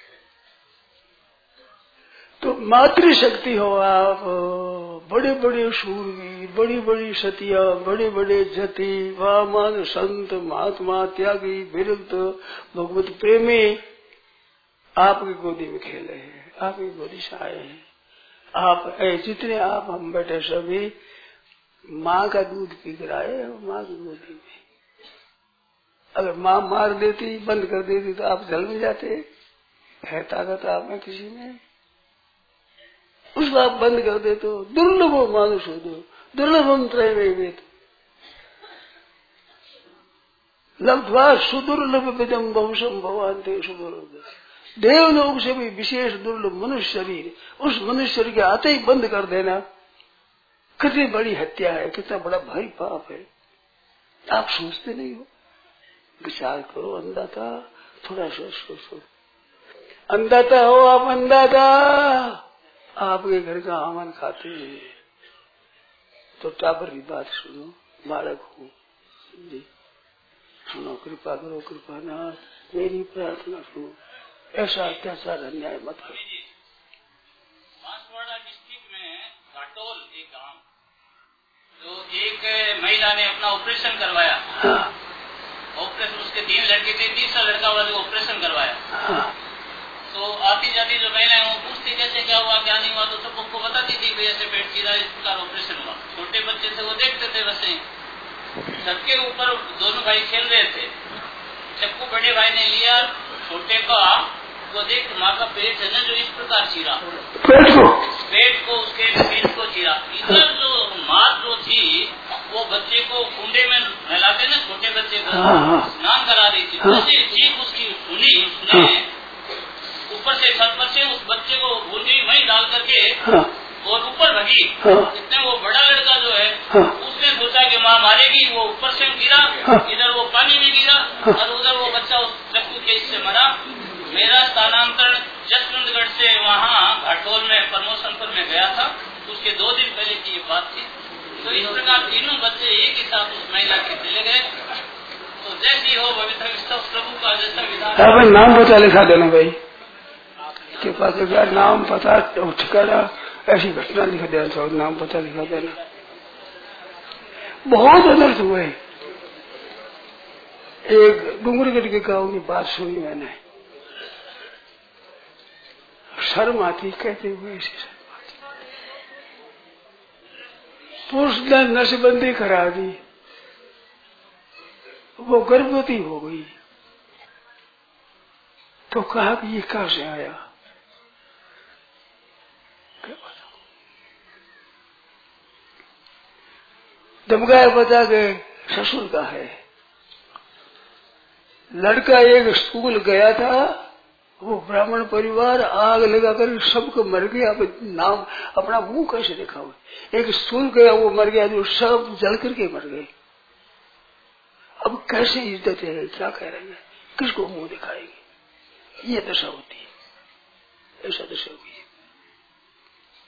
तो मातृशक्ति हो आप, बड़े बड़े शूरवीर, बड़ी बड़ी सतिया, बड़े बड़े जति, वामन संत महात्मा त्यागी विरुद्ध भगवत प्रेमी आपकी गोदी में खेले हैं, आपकी गोदी से आए हैं। आप जितने आप हम बैठे सभी माँ का दूध पी कर आए हैं, माँ की गोदी में। अगर माँ मार देती, बंद कर देती तो आप जल में जाते। है ताकत आप में किसी में? उसको आप बंद कर दे तो दुर्लभ मानुष हो दो, दुर्लभम त्रयवेद लब्ध्वा सुदुर्लभ विदम बहुशम भगवान ते सुदुर्लभ। देवलोक से भी विशेष दुर्लभ मनुष्य शरीर, उस मनुष्य शरीर के आते ही बंद कर देना कितनी बड़ी हत्या है, कितना बड़ा भारी पाप है। आप सोचते नहीं हो? विचार करो। अंधाता थोड़ा सोचो। अंधाता हो आप, अंधाता आपके घर का आमन खाते हैं तो टाबर की बात सुनो, बालक हो जी, सुनो, कृपा करो, कृपा नाथ मेरी प्रार्थना सुनो। ऐसा अत्याचार अन्याय मत करो। बांसवाड़ा डिस्ट्रिक्ट में घाटोल एक गांव, तो एक महिला ने अपना ऑपरेशन करवाया। हाँ। ऑपरेशन, उसके 3 लड़के थे, तीसरा लड़का वाला जो ऑपरेशन करवाया। हाँ। तो आती जाती जो महिलाएं वो पूछती कैसे क्या हुआ क्या नहीं हुआ, तो सबको बताती थी कि ऐसे पेट चीरा, इस प्रकार ऑपरेशन हुआ। छोटे बच्चे थे वो देखते थे, वैसे छत के ऊपर दोनों भाई खेल रहे थे। चक्कू बड़े भाई ने लिया, छोटे का वो देख माँ का पेट है ना जो इस प्रकार चीरा, पेट को उसके पेट को चीरा। इधर जो माँ जो थी वो बच्चे को कुंडे में नहलाते ना, छोटे बच्चे को स्नान करा रही थी। जैसे चीख उसकी सुनी, उसने ऊपर से छत पर से उस बच्चे को भूलगी वहीं डाल करके और ऊपर भगी। इतने वो बड़ा लड़का जो है उसने सोचा कि माँ मारेगी, वो ऊपर से गिरा, इधर वो पानी में गिरा और उधर वो बच्चा उस चक्कू के इससे मरा। मेरा स्थानांतरण जसवंतगढ़ से वहाँ घाटोल में प्रमोशन पर मैं गया था, उसके 2 दिन पहले की ये बात थी। तो इस प्रकार तीनों बच्चे एक ही साथ उस महिला के चले गए। तो जैसी हो पवित्र प्रभु का जैसा विधान। नाम पता लिखा देना भाई के पास, नाम पता ठिकाना ऐसी घटना लिखा देना था, नाम पता लिखा देना। बहुत अनर्थ हुए। एक डूंगरगढ़ के गांव की बात सुनी मैंने, शर्म आती कहते हुए, ऐसी शर्म आती। तो उसने नसबंदी करा दी, वो गर्भवती हो गई। तो कहा कि ये कहां से आया? धमकाया बता के ससुर का है। लड़का एक स्कूल गया था, वो ब्राह्मण परिवार, आग लगाकर सबको मर गया। अब नाम अपना मुंह कैसे देखा हुआ? एक स्कूल गया वो मर गया, जो सब जल करके मर गए। अब कैसे इज्जत है? क्या कह रहे हैं? किसको मुंह दिखाएंगे? ये दशा होती है, ऐसा दशा हुई है।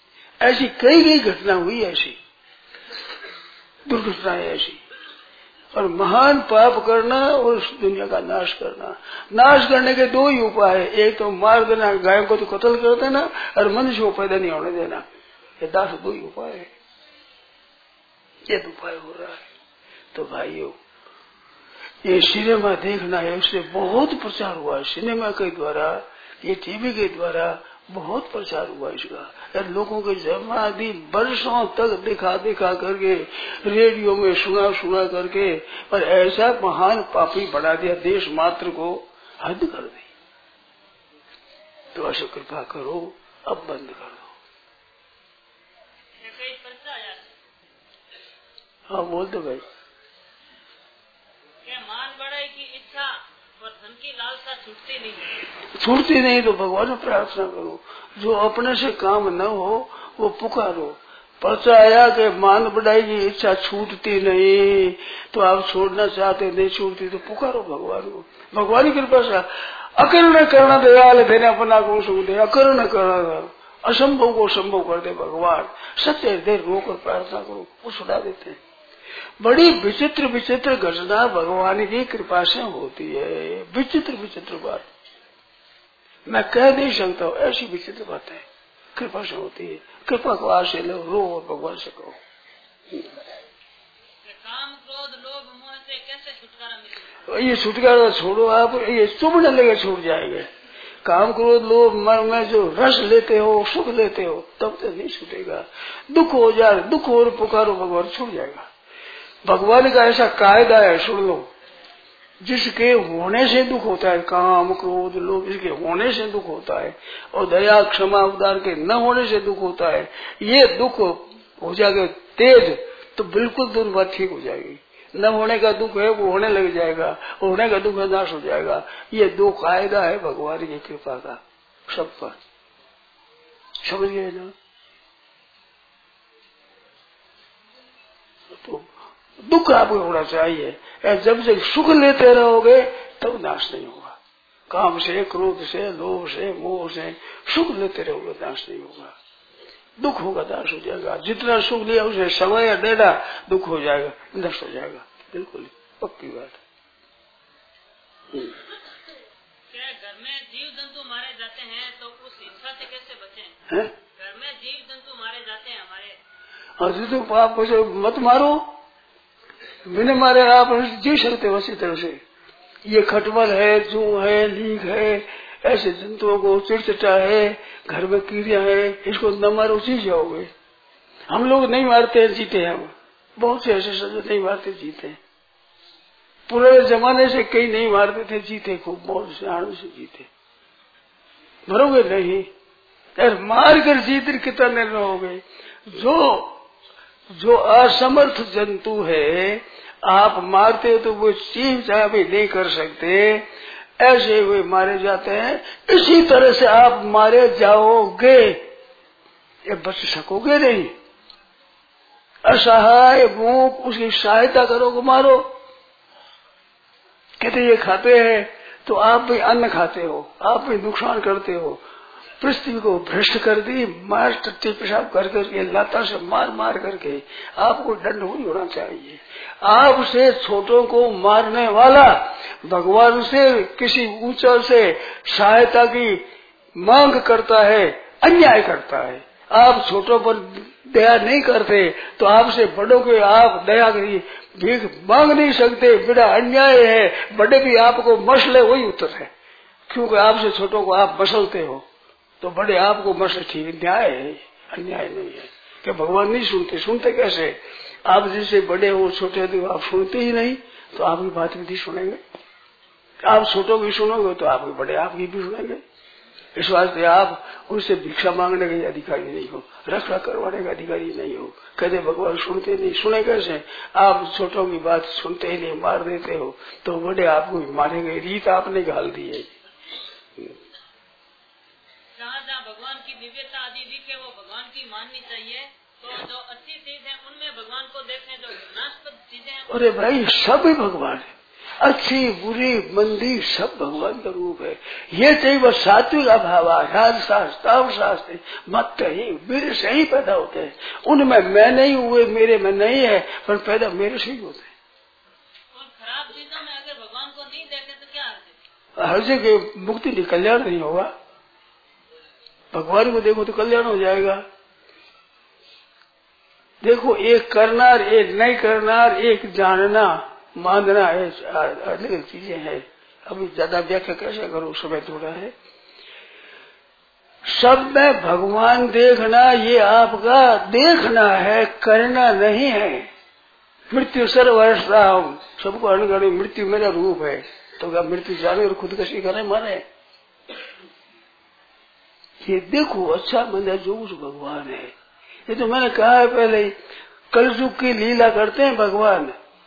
ऐसी कई घटना हुई, ऐसी दुर्घटनाएं ऐसी। और महान पाप करना और उस दुनिया का नाश करना। नाश करने के दो ही उपाय है, एक तो मार देना, गायों को तो कत्ल कर देना, और मनुष्य को पैदा नहीं होने देना। ये 2 ही उपाय है, ये उपाय हो रहा है। तो भाइयों, ये सिनेमा देखना है, उससे बहुत प्रचार हुआ है, सिनेमा के द्वारा, ये टीवी के द्वारा बहुत प्रचार हुआ इसका। लोगों के जमादी वर्षों तक दिखा करके, रेडियो में सुना करके, और ऐसा महान पापी बना दिया, देश मात्र को हद कर दी। तो ऐसे कृपा करो, अब बंद कर दो। हाँ बोल दो भाई। मान बढ़ाई की इच्छा और धन की लालसा छूटती नहीं तो भगवान से प्रार्थना करो। जो अपने से काम न हो वो पुकारो। पर्चा आया कि मान बढ़ाई की इच्छा छूटती नहीं, तो आप छोड़ना चाहते नहीं छूटती, तो पुकारो भगवान को। भगवान की कृपा से अकर्ण करना दयाल देने अपना को सुख दे, अकर्ण करना असंभव को संभव कर दे भगवान। सत्य हृदय रोकर प्रार्थना करो, वो सुना देते हैं। बड़ी विचित्र विचित्र घटना भगवान की कृपा से होती है, विचित्र विचित्र बात मैं कह नहीं सकता हूँ, ऐसी विचित्र बातें कृपा से होती है। कृपा को आज से लो, रो और भगवान से कहो। काम क्रोध लोभ मोह से कैसे छुटकारा मिलेगा? ये छुटकारा छोड़ो आप, ये चुभने लगे छूट जाएंगे। काम क्रोध लोभ मन में जो रस लेते हो, सुख लेते हो, तब तक नहीं छूटेगा। दुख हो जाए, दुख और पुकारो भगवान, छूट जाएगा। भगवान का ऐसा कायदा है, सुन लो। जिसके होने से दुख होता है, काम क्रोध लोभ, इसके होने से दुख होता है, और दया क्षमा उदार के न होने से दुख होता है। ये दुख हो जाएगा तेज तो बिल्कुल दोनों बात ठीक हो जाएगी। न होने का दुख है वो होने लग जाएगा, और होने का दुख है नाश हो जाएगा। ये 2 कायदा है भगवान की कृपा का सब पर। समझ गए ना? तो दुख आपको होना चाहिए। जब से सुख लेते रहोगे तब नाश नहीं होगा। काम से, क्रोध से, लोभ से, मोह से सुख लेते रहोगे, नाश नहीं होगा। दुख होगा, नाश हो जाएगा। जितना सुख लिया उसे समय देना, दुख हो जाएगा, नष्ट हो जाएगा। बिल्कुल पक्की बात है। क्या घर में जीव जंतु मारे जाते हैं तो उस हिंसा से कैसे बचें? घर में जीव जंतु मारे जाते हैं हमारे, और जो पाप मत मारो, बिना मारे आप जी सकते हो उसी तरह से। ये खटमल है, जू है, लीक है, ऐसे जंतुओं को, चिड़चिटा है, घर में कीड़िया है, इसको न मारो जी जाओगे। हम लोग नहीं मारते हैं, जीते हैं। बहुत से ऐसे सजा नहीं मारते, जीते हैं। पुराने जमाने से कई नहीं मारते थे, जीते, खूब बहुत से आनंद से जीते। मरोगे नहीं, यार मार कर जीत कितने रहोगे। जो असमर्थ जंतु है, आप मारते हो तो वो चीज भी नहीं कर सकते, ऐसे वे मारे जाते हैं। इसी तरह से आप मारे जाओगे, ये बच सकोगे नहीं। असहाय भूख, उसकी सहायता करोगे, मारो। कहते ये खाते हैं तो आप भी अन्न खाते हो, आप भी नुकसान करते हो। पृथ्वी को भ्रष्ट कर दी, मार टट्टी पेशाब कर करके, लाता से मार मार करके। आपको दंड नहीं होना चाहिए। आपसे छोटों को मारने वाला भगवान से किसी ऊंचा से सहायता की मांग करता है, अन्याय करता है। आप छोटों पर दया नहीं करते तो आपसे बड़ों के आप दया की भीख मांग नहीं सकते, बड़ा अन्याय है। बड़े भी आपको मसले वही उत्तर है, क्योंकि आपसे छोटों को आप मसलते हो, तो बड़े आपको मसले ठीक न्याय है, अन्याय नहीं है। कि भगवान नहीं सुनते, सुनते कैसे? आप जिससे बड़े हो, छोटे हो, आप सुनते ही नहीं, तो आपकी बात भी नहीं सुनेंगे। आप छोटों की सुनोगे तो आपके बड़े आपकी भी सुनेंगे। इस वास्ते आप उनसे भिक्षा मांगने के अधिकारी नहीं हो, रक्षा करवाने का अधिकारी नहीं हो। कहते भगवान सुनते नहीं, सुने कैसे? आप छोटों की बात सुनते ही नहीं, मार देते हो, तो बड़े आपको मारेंगे। रीत आपने घाल दी है। जहाँ भगवान की दिव्यता आदि दिखे वो भगवान की माननी चाहिए। तो जो अच्छी चीज है उनमें भगवान को देखने, जो विनाशप्रद चीजें हैं, अरे भाई सब ही भगवान है। अच्छी बुरी मंदी सब भगवान का रूप है। ये चाहिए वह सात्विक अभाव, राजशास्त्र तामशास्त्र मत ही मेरे से ही पैदा होते हैं। उनमें मैं नहीं हुए, मेरे में नहीं है, पर पैदा मेरे से ही होते हैं। नहीं देखे तो क्या अर्थ है? हर जगह मुक्ति नहीं, कल्याण नहीं होगा। भगवान को देखो तो कल्याण हो जाएगा। देखो, एक करनार, एक नहीं करनार, एक जानना मानना है, अलग अलग चीजें हैं। अभी ज्यादा व्याख्या कैसे करो, समय थोड़ा है। सब में भगवान देखना, ये आपका देखना है, करना नहीं है। मृत्यु सर्वहर्षा, सबको अनगढ़ मृत्यु मेरा रूप है, तो क्या मृत्यु जाने और खुद कशी करे माने? ये देखो अच्छा मंदिर जो कुछ भगवान है। ये तो मैंने कहा है पहले ही, कलयुग की लीला करते हैं भगवान।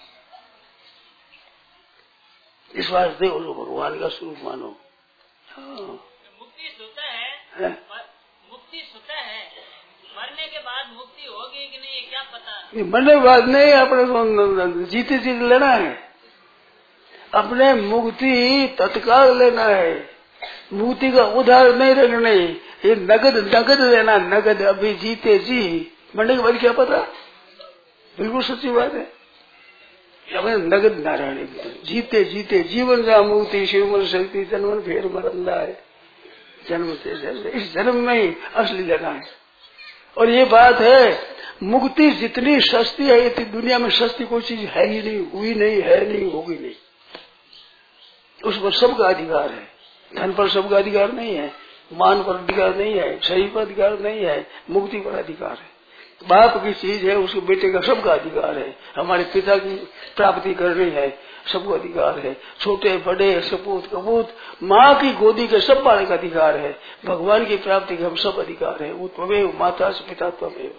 इस वास्ते वो भगवान का स्वरूप मानो। मुक्ति स्वतः है, मुक्ति स्वतः है, मरने के बाद मुक्ति होगी कि नहीं क्या पता? मरने के बाद नहीं, अपने को जीते जीते लेना है, अपने मुक्ति तत्काल लेना है। मुक्ति का उधार नहीं रखना, ये नगद नगद लेना, नगद अभी जीते जी। मरने के बाद क्या पता? बिल्कुल सच्ची बात है। अपने नगद नारायण जीते जीते जीवन जा मुक्ति शिवमन शक्ति जन्म फेर मरंदा है। जन्म से जन्म, इस जन्म में ही असली लेना है। और ये बात है, मुक्ति जितनी सस्ती है, इतनी दुनिया में सस्ती कोई चीज है ही नहीं, हुई नहीं, है नहीं, होगी नहीं। उस पर सबका अधिकार है। धन पर सबका अधिकार नहीं है, मान पर अधिकार नहीं है, शरीर पर अधिकार नहीं है, मुक्ति पर अधिकार है। बाप की चीज है, उसके बेटे का सबका अधिकार है। हमारे पिता की प्राप्ति करनी है, सबको अधिकार है। छोटे बड़े सपूत कपूत, माँ की गोदी के सब पाने का अधिकार है। भगवान की प्राप्ति के हम सब अधिकार है। वो त्वमेव माता से पिता त्वमेव।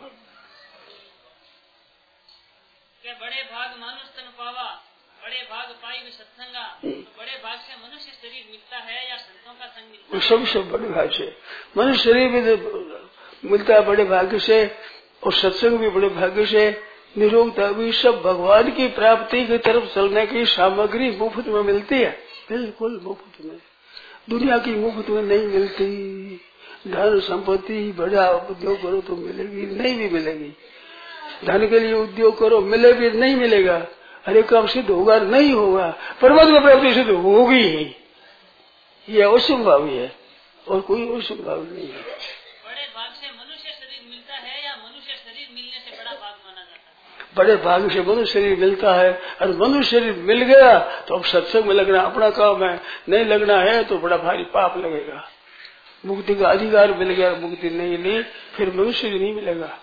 बड़े भाग मानुष तन पावा, बड़े भाग पाई भी सत्संगा। तो बड़े भाग से मनुष्य शरीर मिलता है या संतों का संग मिलता है? सब बड़े भाग से मनुष्य शरीर भी मिलता है, बड़े भाग्य से, और सत्संग भी बड़े भाग्य से, निरोगता भी, सब भगवान की प्राप्ति की तरफ चलने की सामग्री मुफ्त में मिलती है। बिल्कुल मुफ्त में, दुनिया की मुफ्त में नहीं मिलती। धन संपत्ति बड़ा उद्योग करो तो मिलेगी, नहीं भी मिलेगी। धन के लिए उद्योग करो, मिले भी नहीं मिलेगा। हरे काम सिद्ध होगा नहीं होगा, परमात्मा प्राप्ति सिद्ध होगी ही। ये असंभावी है और कोई असंभावी नहीं है। बड़े भाग से मनुष्य शरीर मिलता है या मनुष्य शरीर मिलने से बड़ा भाग माना जाता है? बड़े भाग से मनुष्य शरीर मिलता है, और मनुष्य शरीर मिल गया तो अब सत्संग में लगना अपना काम है, नहीं लगना है तो बड़ा भारी पाप लगेगा। मुक्ति का अधिकार मिल गया, मुक्ति नहीं ली, फिर मनुष्य शरीर नहीं मिलेगा।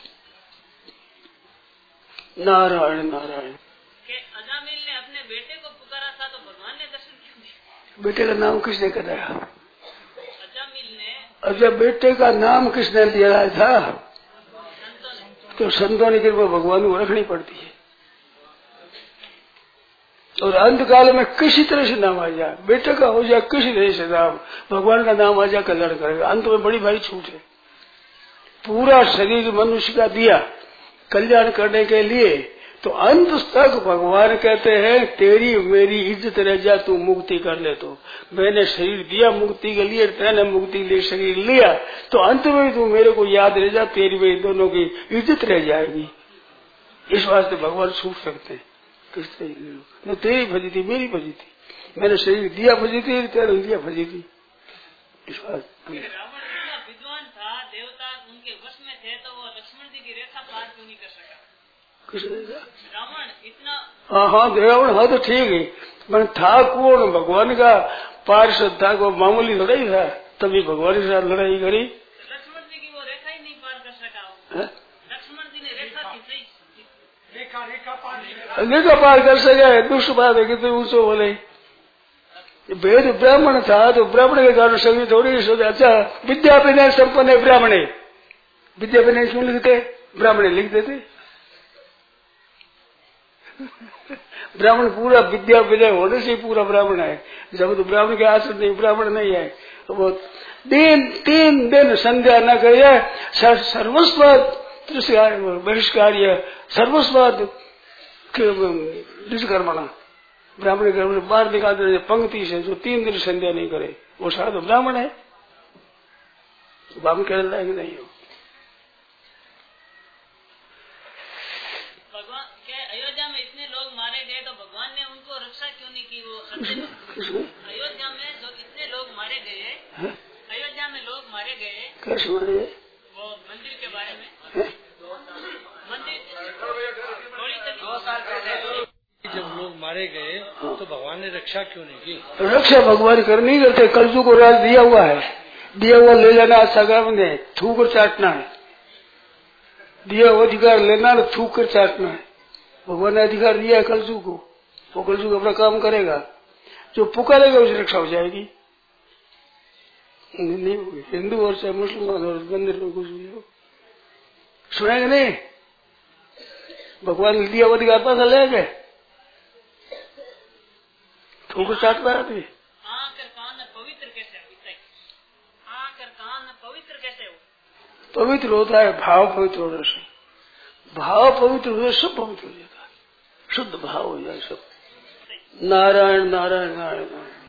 नारायण नारायण। अजामिल ने अपने बेटे को पुकारा था तो भगवान ने दर्शन क्यों दिया? बेटे का नाम किसने कराया? अजामिल ने। अच्छा, बेटे का नाम किसने दिया था? तो संतों ने कृपा भगवान को रखनी पड़ती है। और अंत काल में किसी तरह से नाम आ जाए, बेटे का हो जाए किसी तरह से नाम, भगवान का नाम आ जाए कल्याण करेगा। अंत में बड़ी भारी छूट है। पूरा शरीर मनुष्य का दिया कल्याण करने के लिए, तो अंत तक भगवान कहते हैं तेरी मेरी इज्जत रह जा, तू मुक्ति कर ले। तो मैंने शरीर दिया मुक्ति के लिए, तेने मुक्ति के लिए शरीर लिया, तो अंत में तू मेरे को याद रह जा, तेरी मेरी दोनों की इज्जत रह जाएगी। इस वास्ते भगवान छूट सकते हैं। किस तरह तेरी भजी थी, मेरी भजी थी, मैंने शरीर दिया भजी थी, तेरे लिया भजी थी। इस वास्ते विद्वान था, देवता उनके वश में थे, तो वो लक्ष्मण जी की रेखा पार क्यों नहीं कर सका? रावण इतना। हाँ देवण, हाँ तो ठीक है, मैं था कौन? भगवान का पार्षद था, को मामूली थोड़ा ही था, तभी भगवान के साथ लड़ाई करी। लक्ष्मण जी की वो रेखा ही नहीं पार कर सका। लक्ष्मण जी ने रेखा थी सही, रेखा पार कर सके। दुष्ट बात है कितने ऊंचो बोले। वेद ब्राह्मण था तो ब्राह्मण के कारण सभी थोड़ी सोचे। अच्छा, विद्या विनय संपन्न है ब्राह्मण, विद्या विनय क्यों लिखते? ब्राह्मण लिख देते। ब्राह्मण पूरा विद्या विनय होने से पूरा ब्राह्मण है। जब तो ब्राह्मण के आश्रम नहीं, ब्राह्मण नहीं है, तो वो तीन दिन संध्या न करे, सर्वस्व बहिष्कार्य, सर्वस्व दुष्कर्मणा। ब्राह्मण घर में बाहर निकाल दे पंक्ति से, जो 3 दिन संध्या नहीं करे वो सारा तो ब्राह्मण है, बाप कहने लायक नहीं हो। भगवान के अयोध्या में इतने लोग मारे गए तो भगवान ने उनको रक्षा क्यों नहीं की? वो अयोध्या में जो इतने लोग मारे गए, अयोध्या में लोग मारे गए, कैसे मारे गए? वो मंदिर के बारे में, मंदिर थोड़ी 2 साल पहले जब लोग मारे गए तो भगवान ने रक्षा क्यों नहीं की? रक्षा भगवान कर नहीं करते, कलजू को राज दिया हुआ है, दिया हुआ ले लेना, सगम ने थूक कर चाटना है, दिया हुआ अधिकार लेना और थूक कर चाटना है। भगवान ने अधिकार दिया है कलजू को, वो कलजू अपना काम करेगा, जो पुकारेगा उसकी रक्षा हो जाएगी। नहीं होगी, हिंदू और चाहे मुसलमान और मंदिर में कुछ भी हो, सुनेंगे नहीं। भगवान ने दिया हुआ अधिकार पास ले गए, थूक चाट पाया भी। आकर कान पवित्र कैसे हो? आकर कान पवित्र कैसे हो? पवित्र होता है भाव पवित्र होने से, भाव पवित्र होने से सब पवित्र हो जाता है, शुद्ध भाव हो जाए सब। नारायण नारायण नारायण नारायण।